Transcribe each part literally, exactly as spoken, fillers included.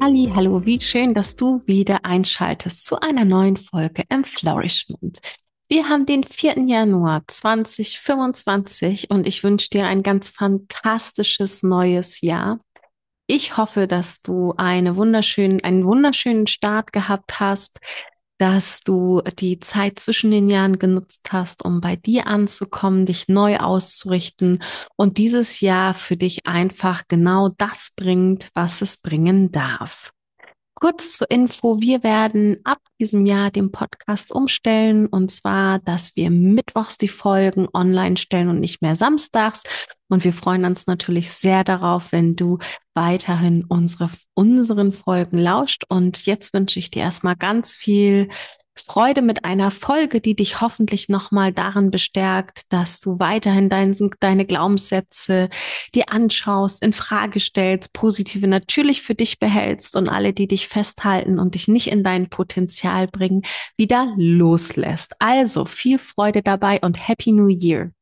Halli, hallo, wie schön, dass du wieder einschaltest zu einer neuen Folge im Flourishment. Wir haben den vierten Januar zweitausendfünfundzwanzig und ich wünsche dir ein ganz fantastisches neues Jahr. Ich hoffe, dass du eine wunderschönen, einen wunderschönen Start gehabt hast, dass du die Zeit zwischen den Jahren genutzt hast, um bei dir anzukommen, dich neu auszurichten und dieses Jahr für dich einfach genau das bringt, was es bringen darf. Kurz zur Info, wir werden ab diesem Jahr den Podcast umstellen und zwar, dass wir mittwochs die Folgen online stellen und nicht mehr samstags. Und wir freuen uns natürlich sehr darauf, wenn du weiterhin unsere, unseren Folgen lauscht. Und jetzt wünsche ich dir erstmal ganz viel Freude mit einer Folge, die dich hoffentlich nochmal darin bestärkt, dass du weiterhin dein, deine Glaubenssätze dir anschaust, in Frage stellst, positive natürlich für dich behältst und alle, die dich festhalten und dich nicht in dein Potenzial bringen, wieder loslässt. Also viel Freude dabei und Happy New Year.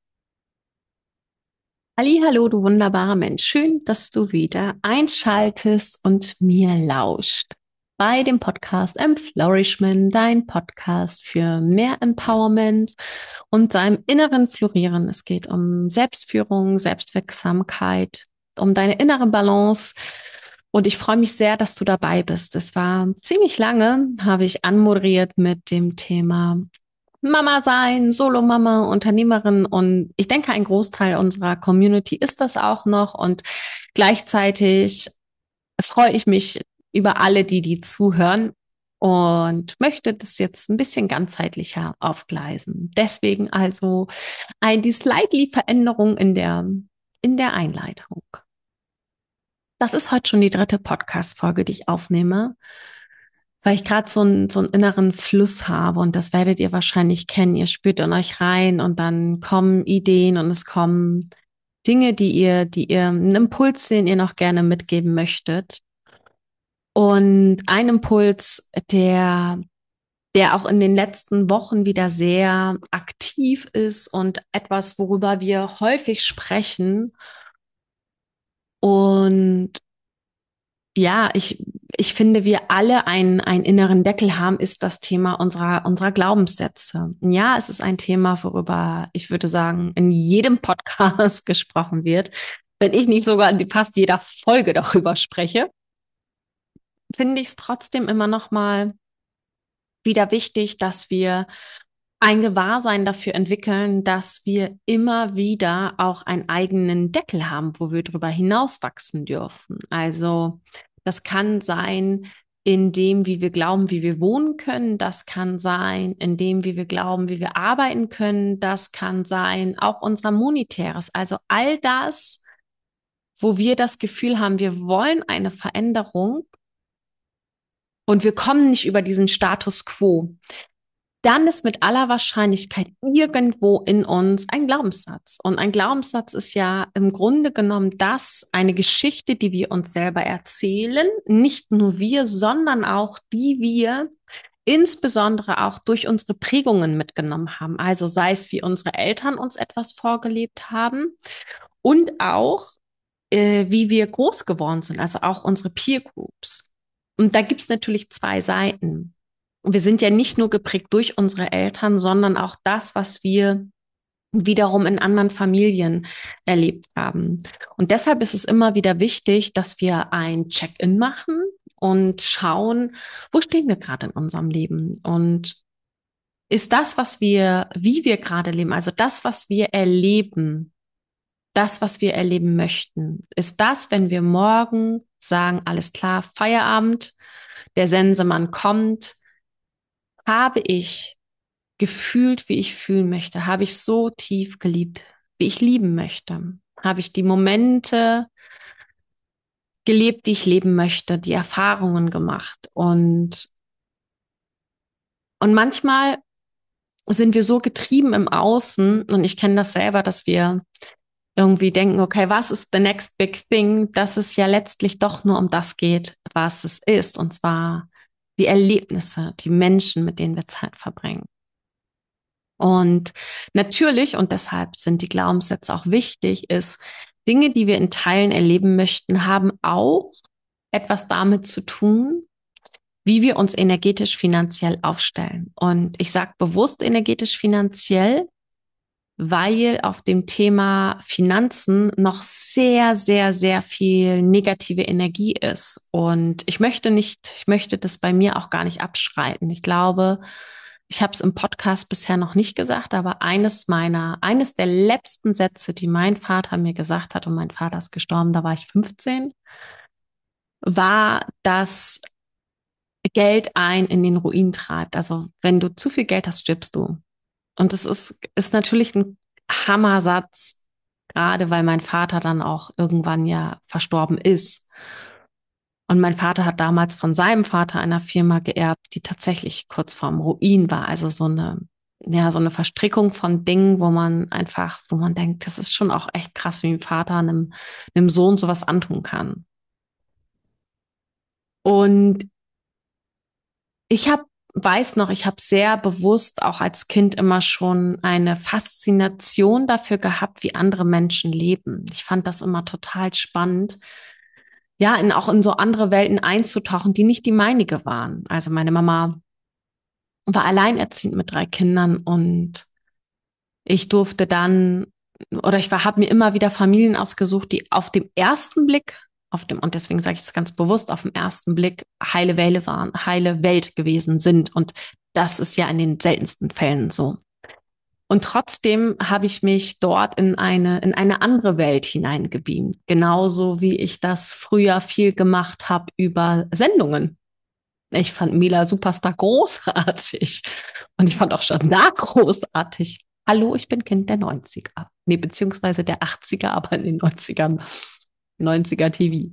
Ali, hallo, du wunderbarer Mensch. Schön, dass du wieder einschaltest und mir lauscht. Bei dem Podcast Flourishment, dein Podcast für mehr Empowerment und deinem inneren Florieren. Es geht um Selbstführung, Selbstwirksamkeit, um deine innere Balance. Und ich freue mich sehr, dass du dabei bist. Es war ziemlich lange, habe ich anmoderiert mit dem Thema Mama sein, Solo-Mama, Unternehmerin. Und ich denke, ein Großteil unserer Community ist das auch noch. Und gleichzeitig freue ich mich über alle, die die zuhören und möchte das jetzt ein bisschen ganzheitlicher aufgleisen. Deswegen also ein, die slightly Veränderung in der, in der Einleitung. Das ist heute schon die dritte Podcast-Folge, die ich aufnehme, weil ich gerade so, einen so einen inneren Fluss habe und das werdet ihr wahrscheinlich kennen. Ihr spürt in euch rein und dann kommen Ideen und es kommen Dinge, die ihr, die ihr, einen Impuls, den ihr noch gerne mitgeben möchtet. Und ein Impuls, der, der auch in den letzten Wochen wieder sehr aktiv ist und etwas, worüber wir häufig sprechen. Und ja, ich, ich finde, wir alle einen, einen inneren Deckel haben, ist das Thema unserer, unserer Glaubenssätze. Ja, es ist ein Thema, worüber ich würde sagen, in jedem Podcast gesprochen wird. Wenn ich nicht sogar in fast jeder Folge darüber spreche, finde ich es trotzdem immer noch mal wieder wichtig, dass wir ein Gewahrsein dafür entwickeln, dass wir immer wieder auch einen eigenen Deckel haben, wo wir drüber hinauswachsen dürfen. Also das kann sein, in dem, wie wir glauben, wie wir wohnen können. Das kann sein, in dem, wie wir glauben, wie wir arbeiten können. Das kann sein, auch unser Monetäres. Also all das, wo wir das Gefühl haben, wir wollen eine Veränderung und wir kommen nicht über diesen Status quo, dann ist mit aller Wahrscheinlichkeit irgendwo in uns ein Glaubenssatz. Und ein Glaubenssatz ist ja im Grunde genommen das, eine Geschichte, die wir uns selber erzählen, nicht nur wir, sondern auch die wir insbesondere auch durch unsere Prägungen mitgenommen haben. Also sei es, wie unsere Eltern uns etwas vorgelebt haben und auch, äh, wie wir groß geworden sind, also auch unsere Peer Groups. Und da gibt es natürlich zwei Seiten. Und wir sind ja nicht nur geprägt durch unsere Eltern, sondern auch das, was wir wiederum in anderen Familien erlebt haben. Und deshalb ist es immer wieder wichtig, dass wir ein Check-in machen und schauen, wo stehen wir gerade in unserem Leben? Und ist das, was wir, wie wir gerade leben, also das, was wir erleben, das, was wir erleben möchten, ist das, wenn wir morgen sagen, alles klar, Feierabend, der Sensemann kommt, habe ich gefühlt, wie ich fühlen möchte? Habe ich so tief geliebt, wie ich lieben möchte? Habe ich die Momente gelebt, die ich leben möchte, die Erfahrungen gemacht? Und, und manchmal sind wir so getrieben im Außen, und ich kenne das selber, dass wir irgendwie denken, okay, was ist the next big thing, dass es ja letztlich doch nur um das geht, was es ist, und zwar die Erlebnisse, die Menschen, mit denen wir Zeit verbringen. Und natürlich, und deshalb sind die Glaubenssätze auch wichtig, ist, Dinge, die wir in Teilen erleben möchten, haben auch etwas damit zu tun, wie wir uns energetisch finanziell aufstellen. Und ich sage bewusst energetisch finanziell, weil auf dem Thema Finanzen noch sehr, sehr, sehr viel negative Energie ist. Und ich möchte nicht, ich möchte das bei mir auch gar nicht abschreiten. Ich glaube, ich habe es im Podcast bisher noch nicht gesagt, aber eines meiner, eines der letzten Sätze, die mein Vater mir gesagt hat, und mein Vater ist gestorben, da war ich fünfzehn, war, dass Geld ein in den Ruin treibt. Also wenn du zu viel Geld hast, stirbst du. Und das ist, ist natürlich ein Hammersatz, gerade weil mein Vater dann auch irgendwann ja verstorben ist. Und mein Vater hat damals von seinem Vater einer Firma geerbt, die tatsächlich kurz vorm Ruin war. Also so eine, ja, so eine Verstrickung von Dingen, wo man einfach, wo man denkt, das ist schon auch echt krass, wie ein Vater einem, einem Sohn sowas antun kann. Und ich habe, weiß noch, ich habe sehr bewusst auch als Kind immer schon eine Faszination dafür gehabt, wie andere Menschen leben. Ich fand das immer total spannend, ja, in, auch in so andere Welten einzutauchen, die nicht die meinige waren. Also meine Mama war alleinerziehend mit drei Kindern und ich durfte dann, oder ich war, habe mir immer wieder Familien ausgesucht, die auf dem ersten Blick, auf dem, und deswegen sage ich es ganz bewusst, auf dem ersten Blick heile Welt waren, heile Welt gewesen sind. Und das ist ja in den seltensten Fällen so. Und trotzdem habe ich mich dort in eine, in eine andere Welt hineingebeamt. Genauso wie ich das früher viel gemacht habe über Sendungen. Ich fand Mila Superstar großartig. Und ich fand auch Jana großartig. Hallo, ich bin Kind der neunziger. Nee, beziehungsweise der achtziger, aber in den neunzigern, neunziger T V.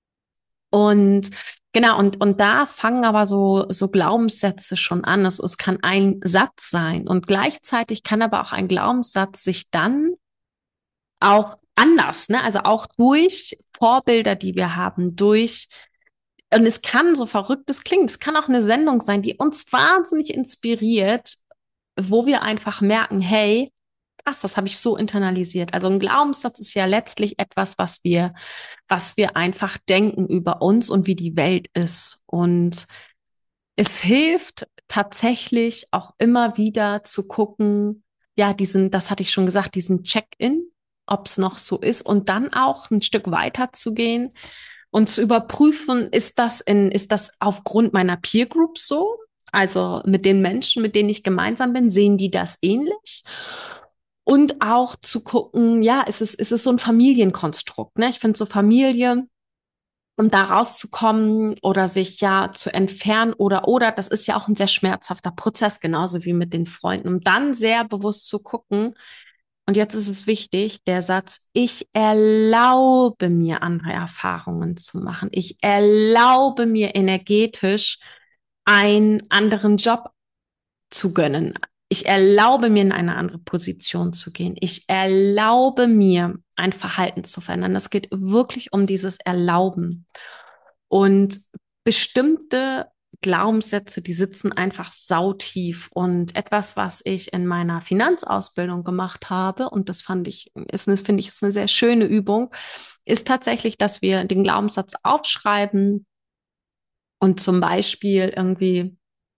Und genau, und, und da fangen aber so, so Glaubenssätze schon an. Es, es kann ein Satz sein. Und gleichzeitig kann aber auch ein Glaubenssatz sich dann auch anders, ne? Also auch durch Vorbilder, die wir haben, durch, und es kann so verrückt es klingt, es kann auch eine Sendung sein, die uns wahnsinnig inspiriert, wo wir einfach merken, hey, krass, das habe ich so internalisiert. Also ein Glaubenssatz ist ja letztlich etwas, was wir, was wir einfach denken über uns und wie die Welt ist. Und es hilft tatsächlich auch immer wieder zu gucken, ja, diesen, das hatte ich schon gesagt, diesen Check-in, ob es noch so ist und dann auch ein Stück weiter zu gehen und zu überprüfen, ist das in, ist das aufgrund meiner Peer Group so? Also mit den Menschen, mit denen ich gemeinsam bin, sehen die das ähnlich? Und auch zu gucken, ja, ist es, ist es so ein Familienkonstrukt, ne? Ich finde so Familie, um da rauszukommen oder sich ja zu entfernen oder, oder, das ist ja auch ein sehr schmerzhafter Prozess, genauso wie mit den Freunden, um dann sehr bewusst zu gucken. Und jetzt ist es wichtig, der Satz, ich erlaube mir andere Erfahrungen zu machen. Ich erlaube mir energetisch einen anderen Job zu gönnen. Ich erlaube mir, in eine andere Position zu gehen. Ich erlaube mir, ein Verhalten zu verändern. Es geht wirklich um dieses Erlauben. Und bestimmte Glaubenssätze, die sitzen einfach sautief. Und etwas, was ich in meiner Finanzausbildung gemacht habe, und das fand ich, ist, das finde ich, ist eine sehr schöne Übung, ist tatsächlich, dass wir den Glaubenssatz aufschreiben und zum Beispiel irgendwie,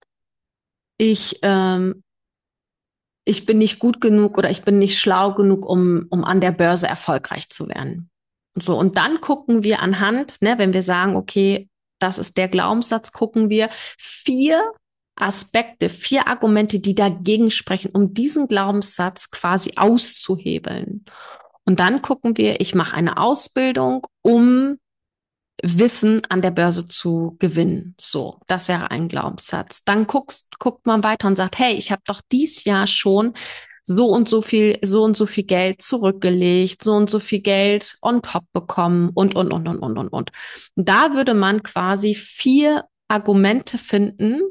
ich, ähm, ich bin nicht gut genug oder ich bin nicht schlau genug, um, um an der Börse erfolgreich zu werden. So, und dann gucken wir anhand, ne, wenn wir sagen, okay, das ist der Glaubenssatz, gucken wir vier Aspekte, vier Argumente, die dagegen sprechen, um diesen Glaubenssatz quasi auszuhebeln. Und dann gucken wir, ich mache eine Ausbildung, um Wissen an der Börse zu gewinnen. So, das wäre ein Glaubenssatz. Dann guckst, guckt man weiter und sagt, hey, ich habe doch dies Jahr schon so und so viel, so und so viel Geld zurückgelegt, so und so viel Geld on top bekommen und, und, und, und, und, und, und. Da würde man quasi vier Argumente finden,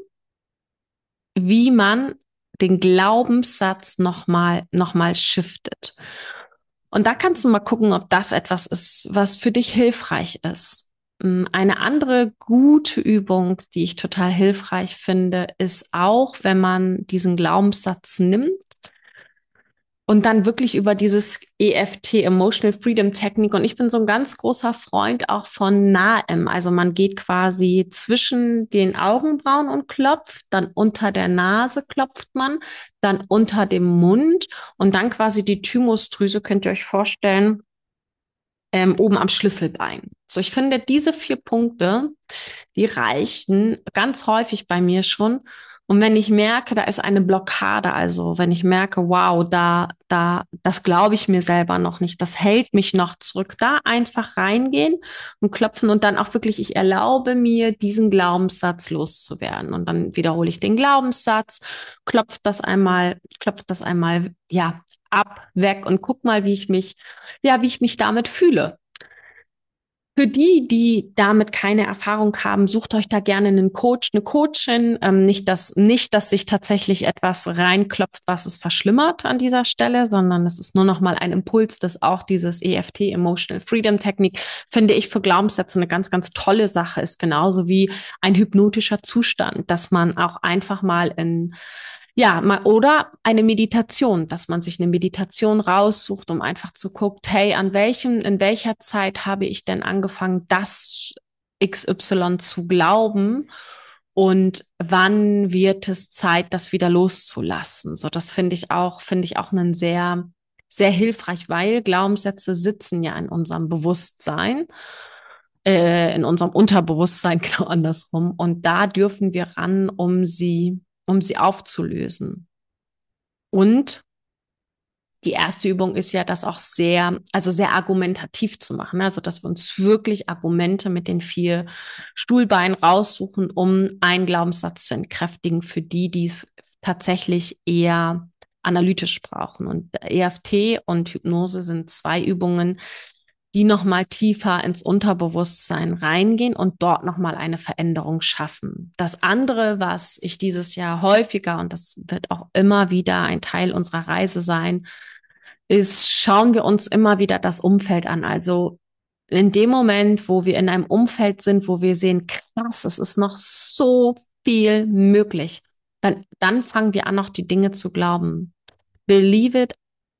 wie man den Glaubenssatz nochmal, nochmal shiftet. Und da kannst du mal gucken, ob das etwas ist, was für dich hilfreich ist. Eine andere gute Übung, die ich total hilfreich finde, ist auch, wenn man diesen Glaubenssatz nimmt Und dann wirklich über dieses E F T, Emotional Freedom Technik. Und ich bin so ein ganz großer Freund auch von N A E M. Also man geht quasi zwischen den Augenbrauen und klopft, dann unter der Nase klopft man, dann unter dem Mund und dann quasi die Thymusdrüse, könnt ihr euch vorstellen, ähm, oben am Schlüsselbein. So, ich finde, diese vier Punkte, die reichen ganz häufig bei mir schon. Und wenn ich merke, da ist eine Blockade, also wenn ich merke, wow, da, da, das glaube ich mir selber noch nicht, das hält mich noch zurück, da einfach reingehen und klopfen und dann auch wirklich, ich erlaube mir, diesen Glaubenssatz loszuwerden. Und dann wiederhole ich den Glaubenssatz, klopfe das einmal, klopfe das einmal, ja, ab, weg und guck mal, wie ich mich, ja, wie ich mich damit fühle. Für die, die damit keine Erfahrung haben, sucht euch da gerne einen Coach, eine Coachin. Ähm, nicht, dass, nicht, dass sich tatsächlich etwas reinklopft, was es verschlimmert an dieser Stelle, sondern es ist nur noch mal ein Impuls, dass auch dieses E F T, Emotional Freedom Technik, finde ich für Glaubenssätze eine ganz, ganz tolle Sache ist, genauso wie ein hypnotischer Zustand, dass man auch einfach mal in ja, mal, oder eine Meditation, dass man sich eine Meditation raussucht, um einfach zu gucken, hey, an welchem, in welcher Zeit habe ich denn angefangen, das X Y zu glauben und wann wird es Zeit, das wieder loszulassen? So, das finde ich auch, finde ich auch einen sehr, sehr hilfreich, weil Glaubenssätze sitzen ja in unserem Bewusstsein, äh, in unserem Unterbewusstsein, genau andersrum. Und da dürfen wir ran, um sie um sie aufzulösen. Und die erste Übung ist ja, das auch sehr, also sehr argumentativ zu machen. Also, dass wir uns wirklich Argumente mit den vier Stuhlbeinen raussuchen, um einen Glaubenssatz zu entkräftigen für die, die es tatsächlich eher analytisch brauchen. Und E F T und Hypnose sind zwei Übungen, die nochmal tiefer ins Unterbewusstsein reingehen und dort nochmal eine Veränderung schaffen. Das andere, was ich dieses Jahr häufiger, und das wird auch immer wieder ein Teil unserer Reise sein, ist, schauen wir uns immer wieder das Umfeld an. Also in dem Moment, wo wir in einem Umfeld sind, wo wir sehen, krass, es ist noch so viel möglich, dann, dann fangen wir an, noch die Dinge zu glauben. Believe it,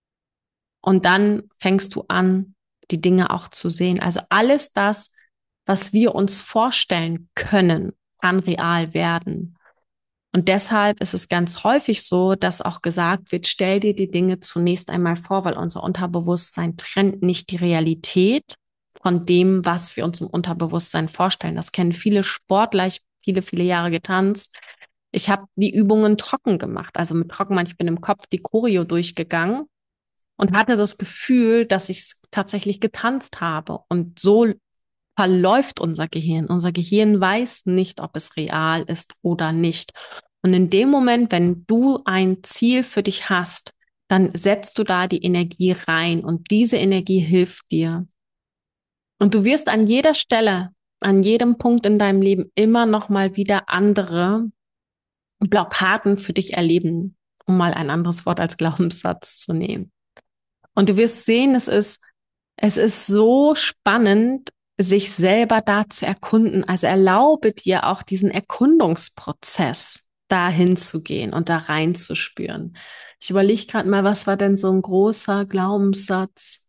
und dann fängst du an, die Dinge auch zu sehen. Also alles das, was wir uns vorstellen können, kann real werden. Und deshalb ist es ganz häufig so, dass auch gesagt wird, stell dir die Dinge zunächst einmal vor, weil unser Unterbewusstsein trennt nicht die Realität von dem, was wir uns im Unterbewusstsein vorstellen. Das kennen viele Sportler, ich habe viele, viele Jahre getanzt. Ich habe die Übungen trocken gemacht. Also mit trocken, ich bin im Kopf die Choreo durchgegangen und hatte das Gefühl, dass ich es tatsächlich getanzt habe. Und so verläuft unser Gehirn. Unser Gehirn weiß nicht, ob es real ist oder nicht. Und in dem Moment, wenn du ein Ziel für dich hast, dann setzt du da die Energie rein und diese Energie hilft dir. Und du wirst an jeder Stelle, an jedem Punkt in deinem Leben immer noch mal wieder andere Blockaden für dich erleben, um mal ein anderes Wort als Glaubenssatz zu nehmen. Und du wirst sehen, es ist, es ist so spannend, sich selber da zu erkunden. Also erlaube dir auch diesen Erkundungsprozess, dahin zu gehen und da reinzuspüren. Ich überlege gerade mal, was war denn so ein großer Glaubenssatz?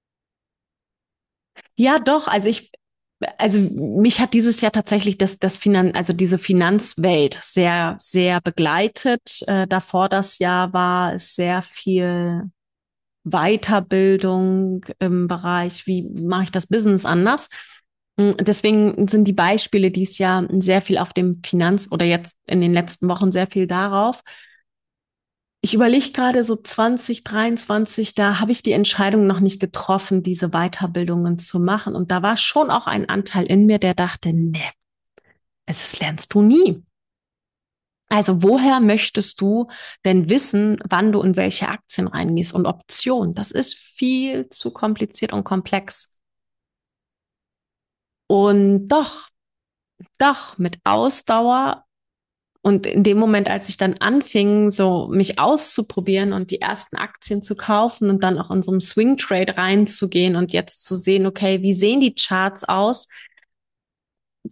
Ja, doch, also ich, also mich hat dieses Jahr tatsächlich das, das Finan, also diese Finanzwelt sehr, sehr begleitet. Äh, davor das Jahr war es sehr viel Weiterbildung im Bereich, wie mache ich das Business anders? Mm, Deswegen sind die Beispiele dieses Jahr sehr viel auf dem Finanz- oder jetzt in den letzten Wochen sehr viel darauf. Ich überlege gerade so zwanzig dreiundzwanzig, da habe ich die Entscheidung noch nicht getroffen, diese Weiterbildungen zu machen. Und da war schon auch ein Anteil in mir, der dachte, nee, das lernst du nie. Also woher möchtest du denn wissen, wann du in welche Aktien reingehst und Optionen? Das ist viel zu kompliziert und komplex. Und doch, doch, mit Ausdauer und in dem Moment, als ich dann anfing, so mich auszuprobieren und die ersten Aktien zu kaufen und dann auch in so einem Swing Trade reinzugehen und jetzt zu sehen, okay, wie sehen die Charts aus?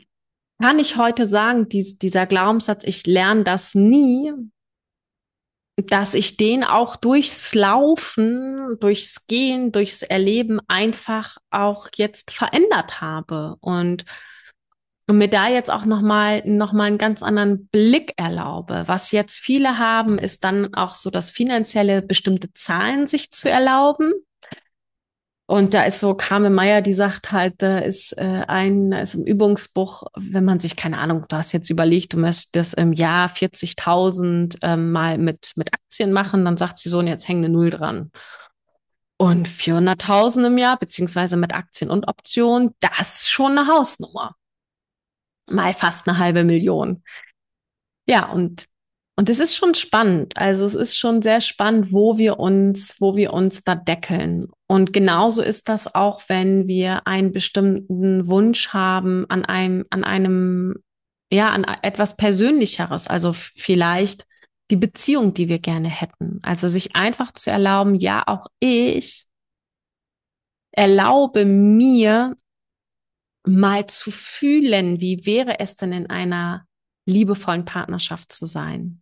Kann ich heute sagen, dies, dieser Glaubenssatz, ich lerne das nie, dass ich den auch durchs Laufen, durchs Gehen, durchs Erleben einfach auch jetzt verändert habe und und mir da jetzt auch nochmal noch mal einen ganz anderen Blick erlaube. Was jetzt viele haben, ist dann auch so das finanzielle, bestimmte Zahlen sich zu erlauben. Und da ist so Carmen Meyer, die sagt halt, da ist äh, ein, da ist im Übungsbuch, wenn man sich, keine Ahnung, du hast jetzt überlegt, du möchtest im Jahr vierzigtausend ähm, mal mit, mit Aktien machen, dann sagt sie so, und jetzt hängt eine Null dran. Und vierhunderttausend im Jahr, beziehungsweise mit Aktien und Optionen, das ist schon eine Hausnummer. Mal fast eine halbe Million. Ja, und, und es ist schon spannend. Also es ist schon sehr spannend, wo wir uns, wo wir uns da deckeln. Und genauso ist das auch, wenn wir einen bestimmten Wunsch haben an einem, an einem, ja, an etwas Persönlicheres. Also vielleicht die Beziehung, die wir gerne hätten. Also sich einfach zu erlauben, ja, auch ich erlaube mir mal zu fühlen, wie wäre es denn in einer liebevollen Partnerschaft zu sein.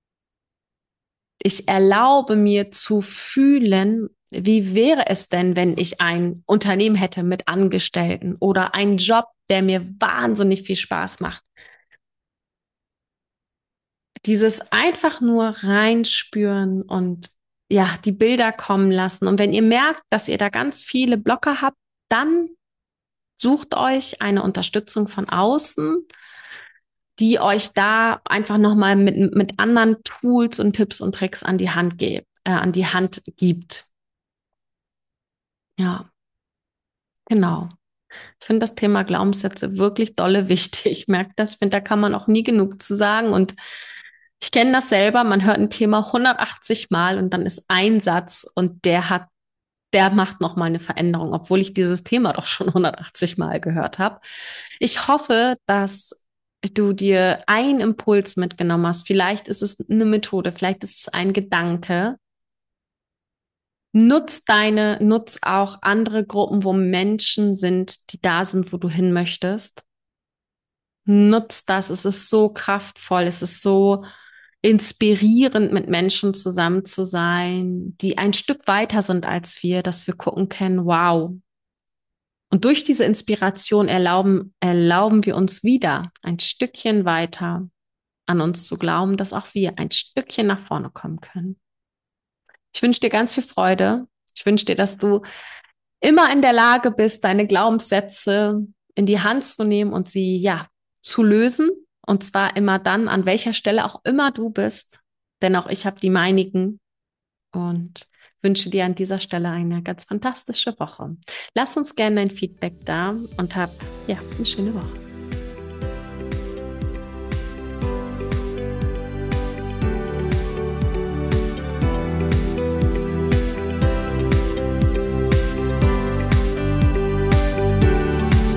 Ich erlaube mir zu fühlen, wie wäre es denn, wenn ich ein Unternehmen hätte mit Angestellten oder einen Job, der mir wahnsinnig viel Spaß macht. Dieses einfach nur reinspüren und ja, die Bilder kommen lassen. Und wenn ihr merkt, dass ihr da ganz viele Blocker habt, dann sucht euch eine Unterstützung von außen, die euch da einfach nochmal mit, mit anderen Tools und Tipps und Tricks an die Hand gibt, äh, an die Hand gibt. Ja, genau. Ich finde das Thema Glaubenssätze wirklich dolle wichtig. Ich merke das, ich finde, da kann man auch nie genug zu sagen. Und ich kenne das selber, man hört ein Thema hundertachtzig Mal und dann ist ein Satz und der hat, der macht nochmal eine Veränderung, obwohl ich dieses Thema doch schon hundertachtzig Mal gehört habe. Ich hoffe, dass du dir einen Impuls mitgenommen hast. Vielleicht ist es eine Methode, vielleicht ist es ein Gedanke. Nutz deine, nutz auch andere Gruppen, wo Menschen sind, die da sind, wo du hin möchtest. Nutz das. Es ist so kraftvoll. Es ist so inspirierend, mit Menschen zusammen zu sein, die ein Stück weiter sind als wir, dass wir gucken können, wow. Und durch diese Inspiration erlauben, erlauben wir uns wieder ein Stückchen weiter an uns zu glauben, dass auch wir ein Stückchen nach vorne kommen können. Ich wünsche dir ganz viel Freude. Ich wünsche dir, dass du immer in der Lage bist, deine Glaubenssätze in die Hand zu nehmen und sie, ja, zu lösen. Und zwar immer dann, an welcher Stelle auch immer du bist. Denn auch ich habe die meinigen und wünsche dir an dieser Stelle eine ganz fantastische Woche. Lass uns gerne ein Feedback da und hab, ja, eine schöne Woche.